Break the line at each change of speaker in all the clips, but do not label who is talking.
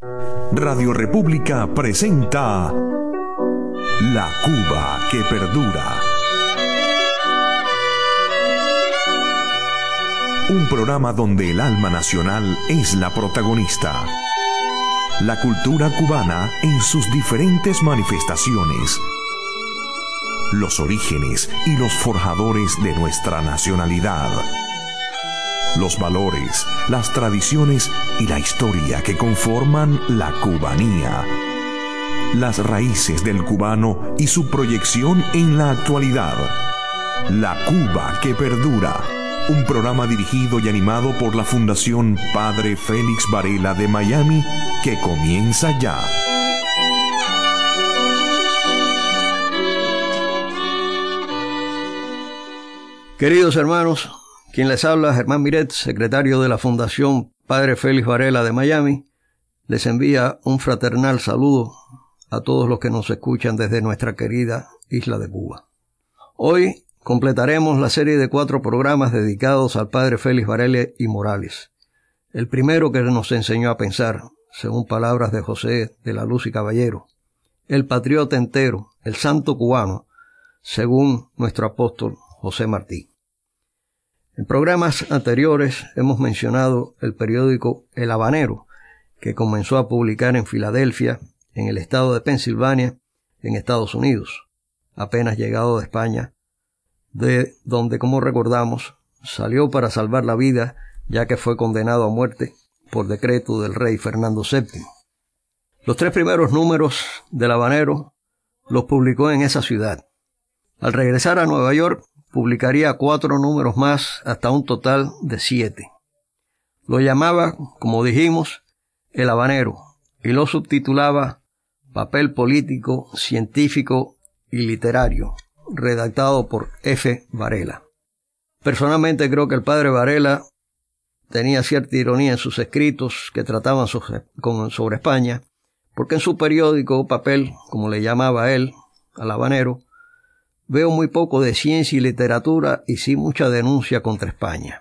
Radio República presenta La Cuba que perdura. Un programa donde el alma nacional es la protagonista. La cultura cubana en sus diferentes manifestaciones. Los orígenes y los forjadores de nuestra nacionalidad. Los valores, las tradiciones y la historia que conforman la cubanía. Las raíces del cubano y su proyección en la actualidad. La Cuba que perdura. Un programa dirigido y animado por la Fundación Padre Félix Varela de Miami, que comienza ya.
Queridos hermanos, quien les habla, Germán Miret, secretario de la Fundación Padre Félix Varela de Miami, les envía un fraternal saludo a todos los que nos escuchan desde nuestra querida isla de Cuba. Hoy completaremos la serie de 4 programas dedicados al Padre Félix Varela y Morales. El primero que nos enseñó a pensar, según palabras de José de la Luz y Caballero, el patriota entero, el santo cubano, según nuestro apóstol José Martí. En programas anteriores hemos mencionado el periódico El Habanero, que comenzó a publicar en Filadelfia, en el estado de Pensilvania, en Estados Unidos, apenas llegado de España, de donde, como recordamos, salió para salvar la vida, ya que fue condenado a muerte por decreto del rey Fernando VII. Los 3 primeros números del Habanero los publicó en esa ciudad. Al regresar a Nueva York, publicaría 4 números más hasta un total de 7. Lo llamaba, como dijimos, El Habanero, y lo subtitulaba Papel político, científico y literario, redactado por F. Varela. Personalmente creo que el padre Varela tenía cierta ironía en sus escritos que trataban sobre España, porque en su periódico Papel, como le llamaba él, al Habanero, veo muy poco de ciencia y literatura y sí mucha denuncia contra España.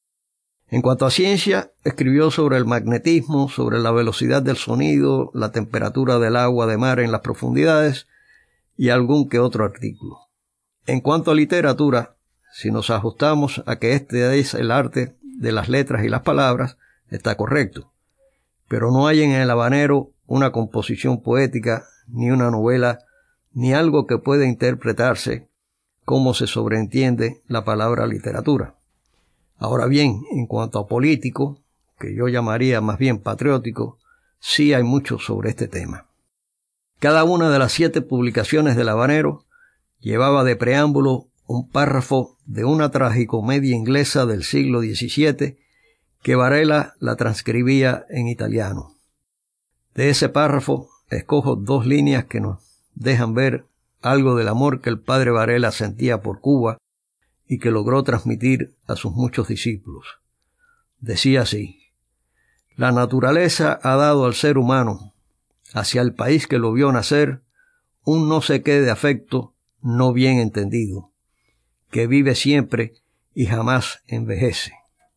En cuanto a ciencia, escribió sobre el magnetismo, sobre la velocidad del sonido, la temperatura del agua de mar en las profundidades y algún que otro artículo. En cuanto a literatura, si nos ajustamos a que este es el arte de las letras y las palabras, está correcto. Pero no hay en el Habanero una composición poética, ni una novela, ni algo que pueda interpretarse como se sobreentiende la palabra literatura. Ahora bien, en cuanto a político, que yo llamaría más bien patriótico, sí hay mucho sobre este tema. Cada una de las 7 publicaciones del Habanero llevaba de preámbulo un párrafo de una tragicomedia inglesa del siglo XVII que Varela la transcribía en italiano. De ese párrafo escojo 2 líneas que nos dejan ver algo del amor que el padre Varela sentía por Cuba y que logró transmitir a sus muchos discípulos. Decía así: la naturaleza ha dado al ser humano, hacia el país que lo vio nacer, un no sé qué de afecto no bien entendido, que vive siempre y jamás envejece.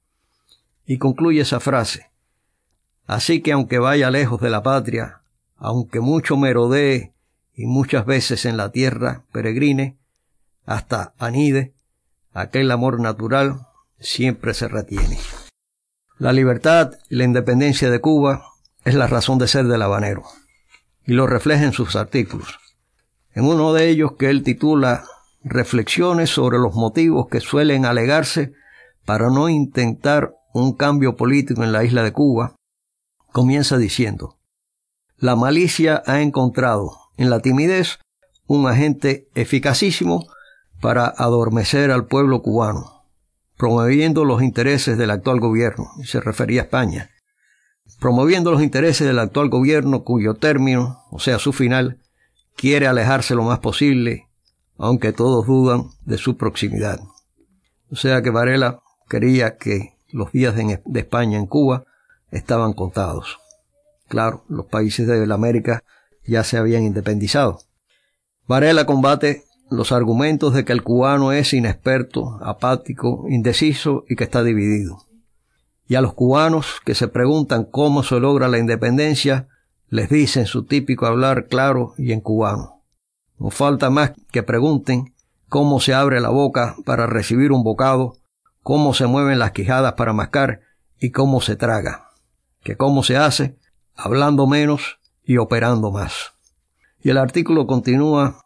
Y concluye esa frase: así que aunque vaya lejos de la patria, aunque mucho merodee y muchas veces en la tierra peregrine, hasta anide, aquel amor natural siempre se retiene. La libertad y la independencia de Cuba es la razón de ser del Habanero, y lo refleja en sus artículos. En uno de ellos, que él titula Reflexiones sobre los motivos que suelen alegarse para no intentar un cambio político en la isla de Cuba, comienza diciendo: la malicia ha encontrado en la timidez un agente eficacísimo para adormecer al pueblo cubano, promoviendo los intereses del actual gobierno, y se refería a España, promoviendo los intereses del actual gobierno cuyo término, o sea su final, quiere alejarse lo más posible, aunque todos dudan de su proximidad. O sea que Varela creía que los días de España en Cuba estaban contados. Claro, los países de la América ya se habían independizado. Varela combate los argumentos de que el cubano es inexperto, apático, indeciso y que está dividido. Y a los cubanos que se preguntan cómo se logra la independencia, les dice en su típico hablar claro y en cubano. No falta más que pregunten cómo se abre la boca para recibir un bocado, cómo se mueven las quijadas para mascar y cómo se traga. Que cómo se hace, hablando menos y operando más. Y el artículo continúa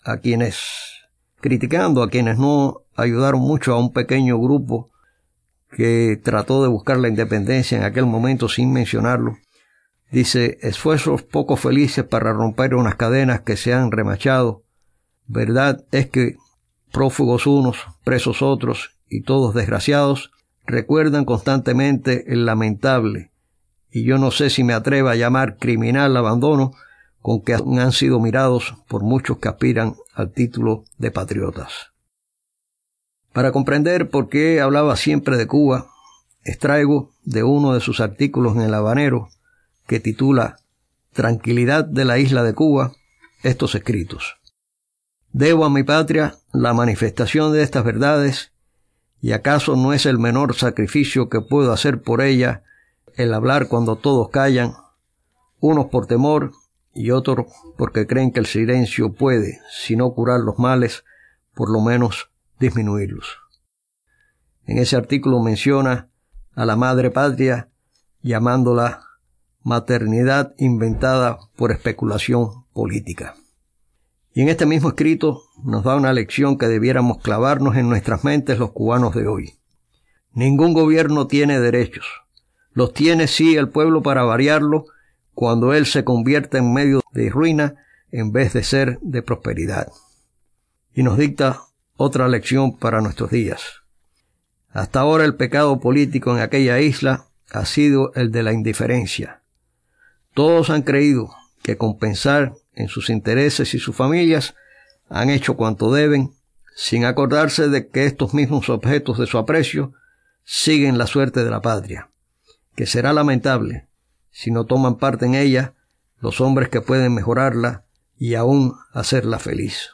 criticando a quienes no ayudaron mucho a un pequeño grupo que trató de buscar la independencia en aquel momento sin mencionarlo. Dice, esfuerzos poco felices para romper unas cadenas que se han remachado. Verdad es que prófugos unos, presos otros y todos desgraciados recuerdan constantemente el lamentable, y yo no sé si me atrevo a llamar criminal abandono, con que han sido mirados por muchos que aspiran al título de patriotas. Para comprender por qué hablaba siempre de Cuba, extraigo de uno de sus artículos en El Habanero, que titula Tranquilidad de la isla de Cuba, estos escritos. Debo a mi patria la manifestación de estas verdades, y acaso no es el menor sacrificio que puedo hacer por ella el hablar cuando todos callan, unos por temor y otros porque creen que el silencio puede, si no curar los males, por lo menos disminuirlos. En ese artículo menciona a la madre patria llamándola maternidad inventada por especulación política. Y en este mismo escrito nos da una lección que debiéramos clavarnos en nuestras mentes los cubanos de hoy. Ningún gobierno tiene derechos. Los tiene sí el pueblo para variarlo cuando él se convierte en medio de ruina en vez de ser de prosperidad. Y nos dicta otra lección para nuestros días. Hasta ahora el pecado político en aquella isla ha sido el de la indiferencia. Todos han creído que con pensar en sus intereses y sus familias han hecho cuanto deben, sin acordarse de que estos mismos objetos de su aprecio siguen la suerte de la patria, que será lamentable si no toman parte en ella los hombres que pueden mejorarla y aún hacerla feliz.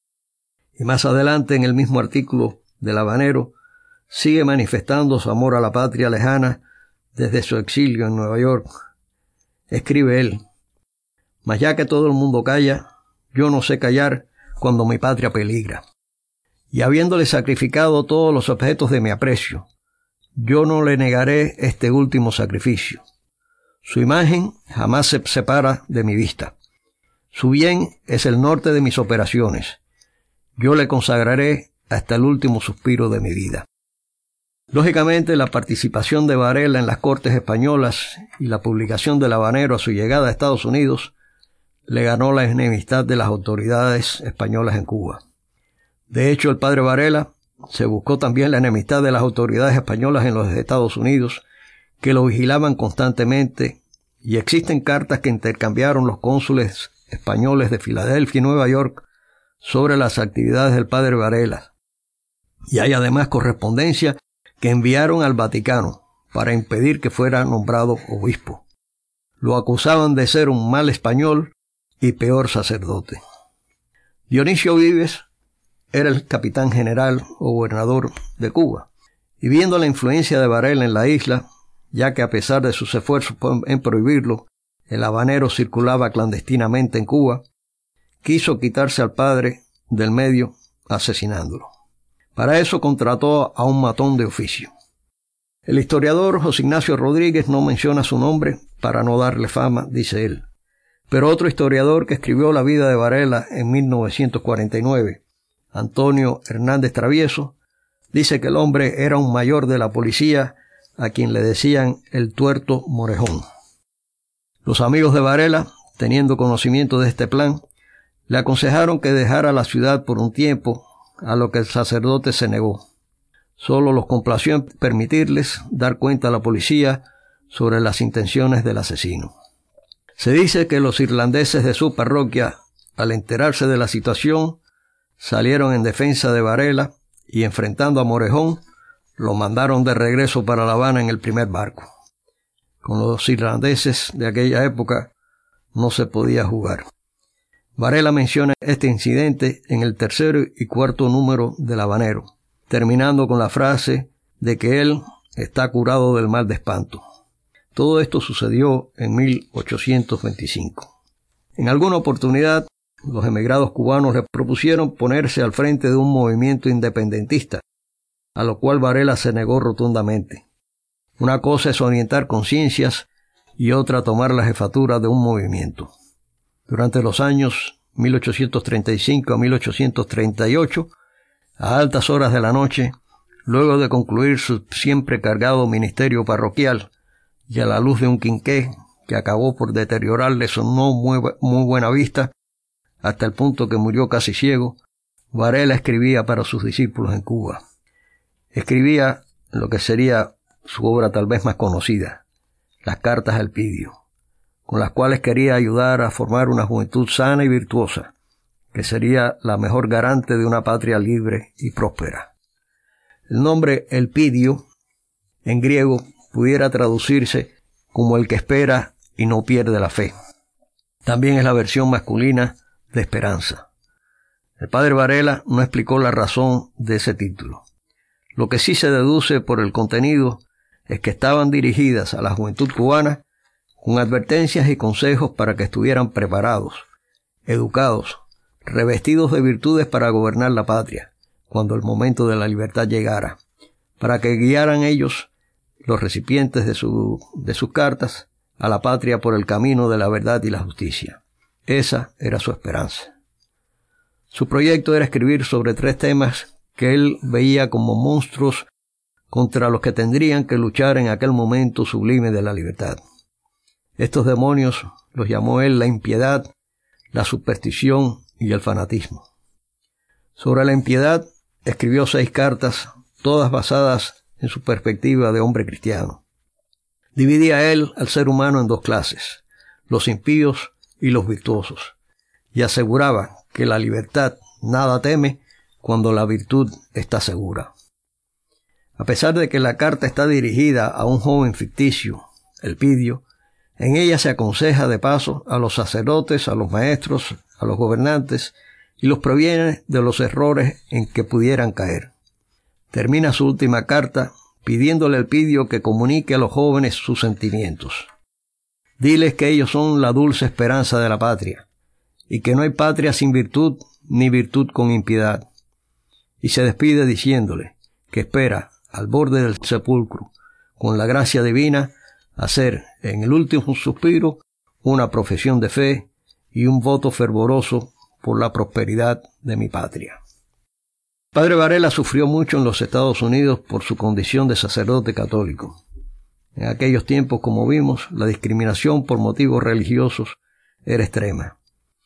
Y más adelante en el mismo artículo del Habanero sigue manifestando su amor a la patria lejana desde su exilio en Nueva York. Escribe él, mas ya que todo el mundo calla, yo no sé callar cuando mi patria peligra. Y habiéndole sacrificado todos los objetos de mi aprecio, yo no le negaré este último sacrificio. Su imagen jamás se separa de mi vista. Su bien es el norte de mis operaciones. Yo le consagraré hasta el último suspiro de mi vida. Lógicamente, la participación de Varela en las Cortes españolas y la publicación del Habanero a su llegada a Estados Unidos le ganó la enemistad de las autoridades españolas en Cuba. De hecho, el padre Varela se buscó también la enemistad de las autoridades españolas en los Estados Unidos, que lo vigilaban constantemente, y existen cartas que intercambiaron los cónsules españoles de Filadelfia y Nueva York sobre las actividades del padre Varela. Y hay además correspondencia que enviaron al Vaticano para impedir que fuera nombrado obispo. Lo acusaban de ser un mal español y peor sacerdote. Dionisio Vives era el capitán general o gobernador de Cuba, y viendo la influencia de Varela en la isla, ya que a pesar de sus esfuerzos en prohibirlo, el habanero circulaba clandestinamente en Cuba, quiso quitarse al padre del medio asesinándolo. Para eso contrató a un matón de oficio. El historiador José Ignacio Rodríguez no menciona su nombre para no darle fama, dice él. Pero otro historiador que escribió la vida de Varela en 1949, Antonio Hernández Travieso, dice que el hombre era un mayor de la policía a quien le decían el tuerto Morejón. Los amigos de Varela, teniendo conocimiento de este plan, le aconsejaron que dejara la ciudad por un tiempo, a lo que el sacerdote se negó. Solo los complació en permitirles dar cuenta a la policía sobre las intenciones del asesino. Se dice que los irlandeses de su parroquia, al enterarse de la situación, salieron en defensa de Varela y, enfrentando a Morejón, lo mandaron de regreso para La Habana en el primer barco. Con los irlandeses de aquella época no se podía jugar. Varela menciona este incidente en el 3º y 4º número del Habanero, terminando con la frase de que él está curado del mal de espanto. Todo esto sucedió en 1825. En alguna oportunidad, los emigrados cubanos le propusieron ponerse al frente de un movimiento independentista, a lo cual Varela se negó rotundamente. Una cosa es orientar conciencias y otra tomar la jefatura de un movimiento. Durante los años 1835 a 1838, a altas horas de la noche, luego de concluir su siempre cargado ministerio parroquial y a la luz de un quinqué que acabó por deteriorarle su no muy buena vista, hasta el punto que murió casi ciego, Varela escribía para sus discípulos en Cuba. Escribía lo que sería su obra tal vez más conocida, las cartas a Elpidio, con las cuales quería ayudar a formar una juventud sana y virtuosa, que sería la mejor garante de una patria libre y próspera. El nombre Elpidio, en griego, pudiera traducirse como el que espera y no pierde la fe. También es la versión masculina de esperanza. El padre Varela no explicó la razón de ese título. Lo que sí se deduce por el contenido es que estaban dirigidas a la juventud cubana con advertencias y consejos para que estuvieran preparados, educados, revestidos de virtudes para gobernar la patria, cuando el momento de la libertad llegara, para que guiaran ellos, los recipientes de sus cartas, a la patria por el camino de la verdad y la justicia. Esa era su esperanza. Su proyecto era escribir sobre 3 temas que él veía como monstruos contra los que tendrían que luchar en aquel momento sublime de la libertad. Estos demonios los llamó él la impiedad, la superstición y el fanatismo. Sobre la impiedad escribió 6 cartas, todas basadas en su perspectiva de hombre cristiano. Dividía él al ser humano en 2 clases, los impíos y los virtuosos, y aseguraba que la libertad nada teme cuando la virtud está segura. A pesar de que la carta está dirigida a un joven ficticio, Elpidio, en ella se aconseja de paso a los sacerdotes, a los maestros, a los gobernantes, y los previene de los errores en que pudieran caer. Termina su última carta pidiéndole a Elpidio que comunique a los jóvenes sus sentimientos. Diles que ellos son la dulce esperanza de la patria, y que no hay patria sin virtud, ni virtud con impiedad. Y se despide diciéndole que espera, al borde del sepulcro, con la gracia divina, hacer en el último suspiro una profesión de fe y un voto fervoroso por la prosperidad de mi patria. Padre Varela sufrió mucho en los Estados Unidos por su condición de sacerdote católico. En aquellos tiempos, como vimos, la discriminación por motivos religiosos era extrema.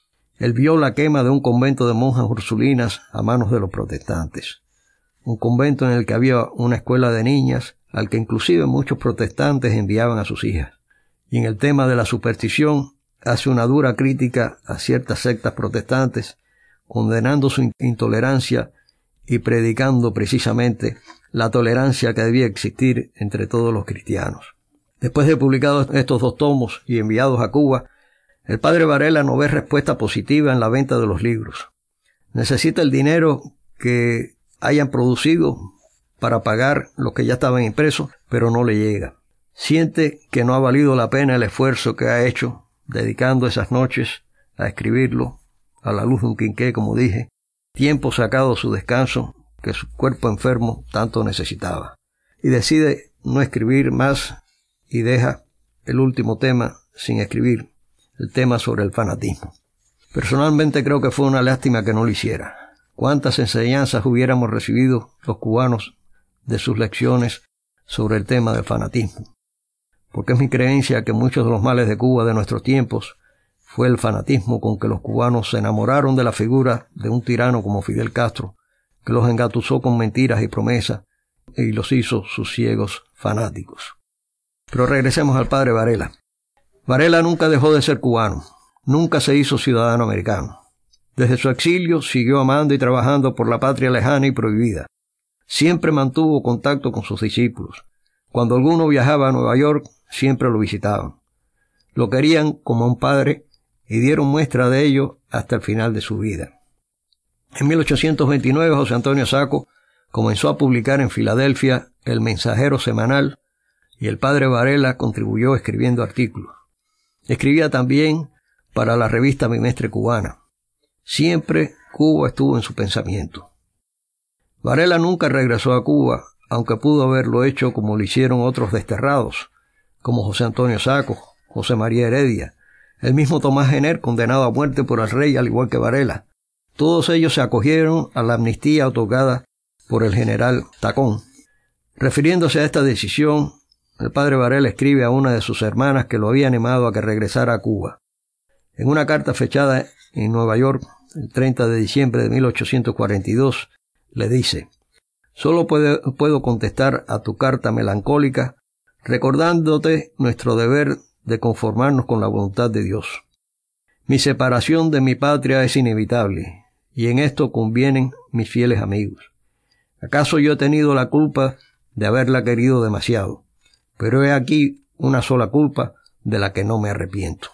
Él vio la quema de un convento de monjas ursulinas a manos de los protestantes. Un convento en el que había una escuela de niñas, al que inclusive muchos protestantes enviaban a sus hijas. Y en el tema de la superstición, hace una dura crítica a ciertas sectas protestantes, condenando su intolerancia y predicando precisamente la tolerancia que debía existir entre todos los cristianos. Después de publicados estos 2 tomos y enviados a Cuba, el padre Varela no ve respuesta positiva en la venta de los libros. Necesita el dinero que hayan producido para pagar los que ya estaban impresos, pero no le llega. Siente que no ha valido la pena el esfuerzo que ha hecho, dedicando esas noches a escribirlo, a la luz de un quinqué, como dije, tiempo sacado de su descanso que su cuerpo enfermo tanto necesitaba. Y decide no escribir más y deja el último tema sin escribir, el tema sobre el fanatismo. Personalmente creo que fue una lástima que no lo hiciera. ¿Cuántas enseñanzas hubiéramos recibido los cubanos de sus lecciones sobre el tema del fanatismo? Porque es mi creencia que muchos de los males de Cuba de nuestros tiempos fue el fanatismo con que los cubanos se enamoraron de la figura de un tirano como Fidel Castro, que los engatusó con mentiras y promesas y los hizo sus ciegos fanáticos. Pero regresemos al padre Varela. Varela nunca dejó de ser cubano, nunca se hizo ciudadano americano. Desde su exilio siguió amando y trabajando por la patria lejana y prohibida. Siempre mantuvo contacto con sus discípulos. Cuando alguno viajaba a Nueva York, siempre lo visitaban. Lo querían como un padre y dieron muestra de ello hasta el final de su vida. En 1829, José Antonio Sacco comenzó a publicar en Filadelfia El Mensajero Semanal y el padre Varela contribuyó escribiendo artículos. Escribía también para la revista Bimestre Cubana. Siempre Cuba estuvo en su pensamiento. Varela nunca regresó a Cuba, aunque pudo haberlo hecho como lo hicieron otros desterrados, como José Antonio Saco, José María Heredia, el mismo Tomás Jenner, condenado a muerte por el rey al igual que Varela. Todos ellos se acogieron a la amnistía otorgada por el general Tacón. Refiriéndose a esta decisión, el padre Varela escribe a una de sus hermanas que lo había animado a que regresara a Cuba. En una carta fechada en Nueva York, el 30 de diciembre de 1842, le dice: «Solo puedo contestar a tu carta melancólica recordándote nuestro deber de conformarnos con la voluntad de Dios. Mi separación de mi patria es inevitable, y en esto convienen mis fieles amigos. ¿Acaso yo he tenido la culpa de haberla querido demasiado? Pero he aquí una sola culpa de la que no me arrepiento».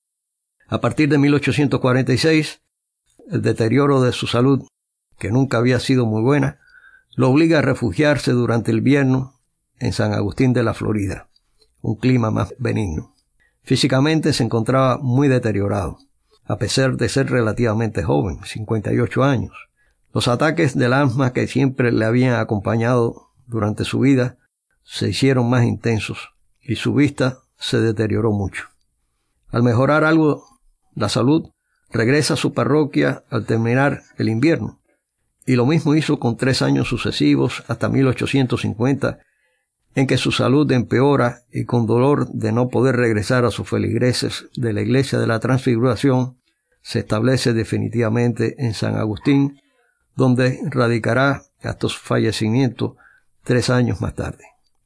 A partir de 1846, el deterioro de su salud, que nunca había sido muy buena, lo obliga a refugiarse durante el invierno en San Agustín de la Florida, un clima más benigno. Físicamente se encontraba muy deteriorado, a pesar de ser relativamente joven, 58 años. Los ataques del asma que siempre le habían acompañado durante su vida se hicieron más intensos y su vista se deterioró mucho. Al mejorar algo la salud, regresa a su parroquia al terminar el invierno, y lo mismo hizo con 3 años sucesivos hasta 1850, en que su salud empeora y con dolor de no poder regresar a sus feligreses de la iglesia de la Transfiguración, se establece definitivamente en San Agustín, donde radicará hasta su fallecimiento 3 años más tarde.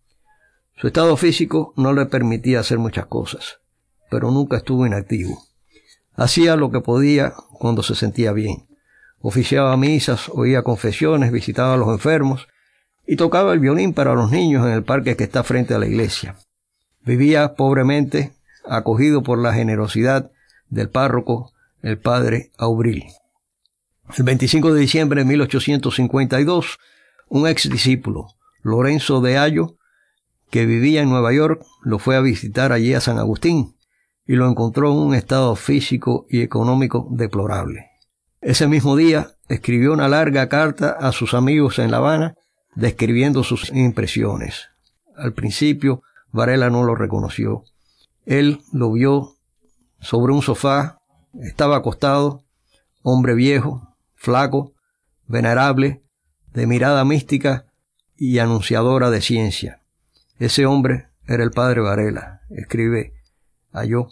Su estado físico no le permitía hacer muchas cosas, pero nunca estuvo inactivo. Hacía lo que podía cuando se sentía bien. Oficiaba misas, oía confesiones, visitaba a los enfermos y tocaba el violín para los niños en el parque que está frente a la iglesia. Vivía pobremente, acogido por la generosidad del párroco, el padre Aubril. El 25 de diciembre de 1852, un ex discípulo, Lorenzo de Ayo, que vivía en Nueva York, lo fue a visitar allí a San Agustín, y lo encontró en un estado físico y económico deplorable. Ese mismo día escribió una larga carta a sus amigos en La Habana describiendo sus impresiones. Al principio Varela no lo reconoció. Él lo vio sobre un sofá, estaba acostado, hombre viejo, flaco, venerable, de mirada mística y anunciadora de ciencia. Ese hombre era el padre Varela, escribe Ayo,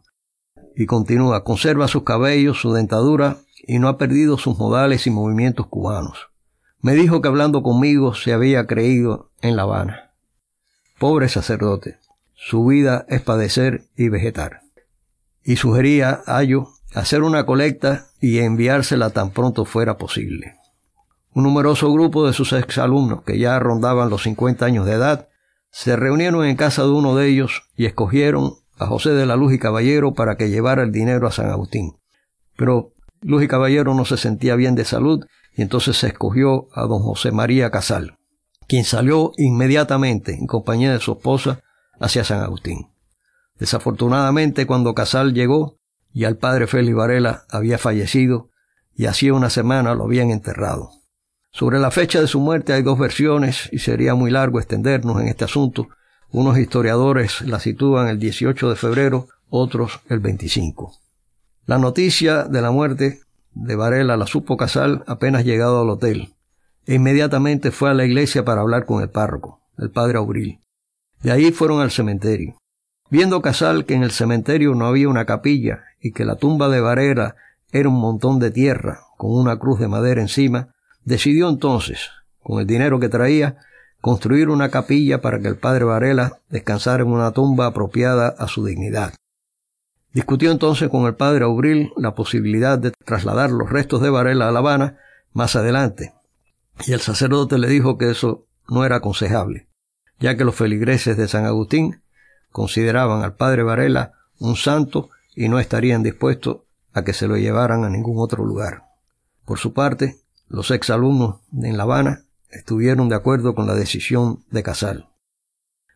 y continúa: conserva sus cabellos, su dentadura, y no ha perdido sus modales y movimientos cubanos. Me dijo que hablando conmigo se había creído en La Habana. Pobre sacerdote, su vida es padecer y vegetar. Y sugería a Ayo hacer una colecta y enviársela tan pronto fuera posible. Un numeroso grupo de sus exalumnos, que ya rondaban los 50 años de edad, se reunieron en casa de uno de ellos y escogieron a José de la Luz y Caballero para que llevara el dinero a San Agustín. Pero Luz y Caballero no se sentía bien de salud y entonces se escogió a don José María Casal, quien salió inmediatamente en compañía de su esposa hacia San Agustín. Desafortunadamente, cuando Casal llegó, ya el padre Félix Varela había fallecido y hacía una semana lo habían enterrado. Sobre la fecha de su muerte hay 2 versiones y sería muy largo extendernos en este asunto. Unos historiadores la sitúan el 18 de febrero, otros el 25. La noticia de la muerte de Varela la supo Casal apenas llegado al hotel, e inmediatamente fue a la iglesia para hablar con el párroco, el padre Aubril. De ahí fueron al cementerio. Viendo Casal que en el cementerio no había una capilla y que la tumba de Varela era un montón de tierra con una cruz de madera encima, decidió entonces, con el dinero que traía, construir una capilla para que el padre Varela descansara en una tumba apropiada a su dignidad. Discutió entonces con el padre Aubril la posibilidad de trasladar los restos de Varela a La Habana más adelante, y el sacerdote le dijo que eso no era aconsejable, ya que los feligreses de San Agustín consideraban al padre Varela un santo y no estarían dispuestos a que se lo llevaran a ningún otro lugar. Por su parte, los exalumnos en La Habana estuvieron de acuerdo con la decisión de Casal.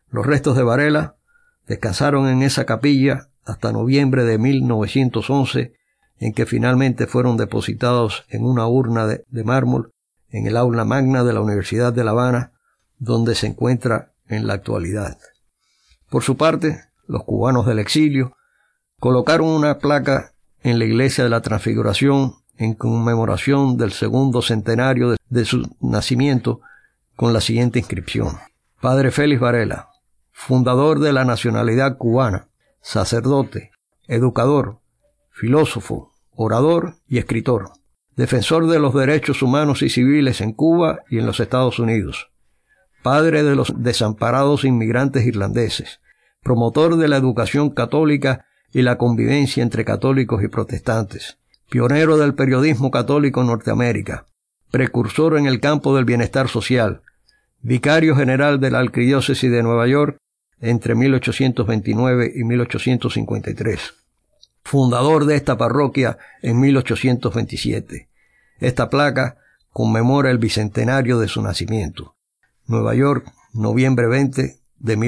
Los restos de Varela descansaron en esa capilla hasta noviembre de 1911, en que finalmente fueron depositados en una urna de mármol en el aula magna de la Universidad de La Habana, donde se encuentra en la actualidad. Por su parte, los cubanos del exilio colocaron una placa en la iglesia de la Transfiguración en conmemoración del segundo centenario de su nacimiento, con la siguiente inscripción: Padre Félix Varela, fundador de la nacionalidad cubana, sacerdote, educador, filósofo, orador y escritor, defensor de los derechos humanos y civiles en Cuba y en los Estados Unidos, padre de los desamparados inmigrantes irlandeses, promotor de la educación católica y la convivencia entre católicos y protestantes, pionero del periodismo católico en Norteamérica, precursor en el campo del bienestar social, vicario general de la Arquidiócesis de Nueva York entre 1829 y 1853, fundador de esta parroquia en 1827. Esta placa conmemora el bicentenario de su nacimiento. Nueva York, noviembre 20 de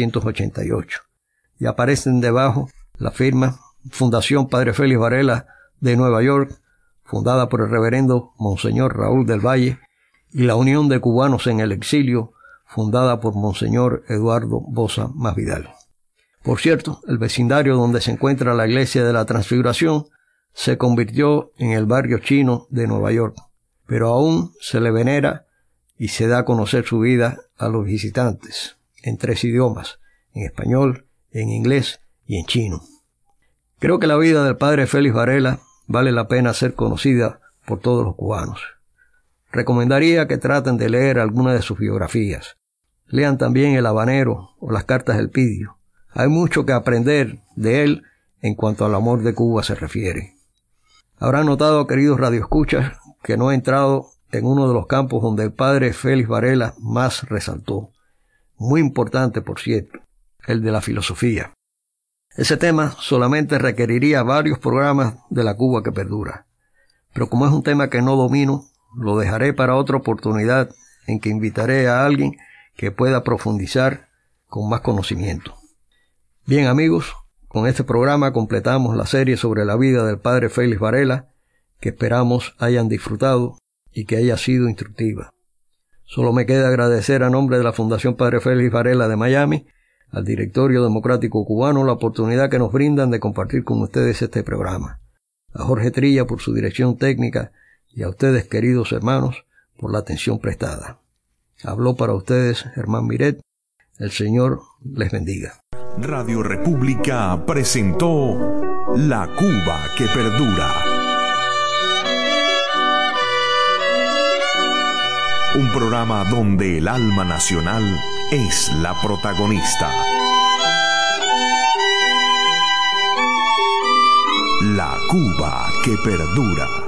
1988. Y aparecen debajo la firma Fundación Padre Félix Varela de Nueva York, fundada por el reverendo Monseñor Raúl del Valle, y la Unión de Cubanos en el Exilio, fundada por Monseñor Eduardo Boza Masvidal. Por cierto, el vecindario donde se encuentra la iglesia de la Transfiguración se convirtió en el barrio chino de Nueva York, pero aún se le venera y se da a conocer su vida a los visitantes, en 3 idiomas, en español, en inglés y en chino. Creo que la vida del padre Félix Varela vale la pena ser conocida por todos los cubanos. Recomendaría que traten de leer alguna de sus biografías. Lean también El Habanero o las cartas del Pidio. Hay mucho que aprender de él en cuanto al amor de Cuba se refiere. Habrán notado, queridos radioescuchas, que no he entrado en uno de los campos donde el padre Félix Varela más resaltó. Muy importante, por cierto, el de la filosofía. Ese tema solamente requeriría varios programas de la Cuba que perdura. Pero como es un tema que no domino, lo dejaré para otra oportunidad en que invitaré a alguien que pueda profundizar con más conocimiento. Bien, amigos, con este programa completamos la serie sobre la vida del padre Félix Varela, que esperamos hayan disfrutado y que haya sido instructiva. Solo me queda agradecer a nombre de la Fundación Padre Félix Varela de Miami, al Directorio Democrático Cubano, la oportunidad que nos brindan de compartir con ustedes este programa. A Jorge Trilla por su dirección técnica y a ustedes, queridos hermanos, por la atención prestada. Habló para ustedes Germán Miret. El Señor les bendiga.
Radio República presentó La Cuba que perdura. Un programa donde el alma nacional es la protagonista. La Cuba que perdura.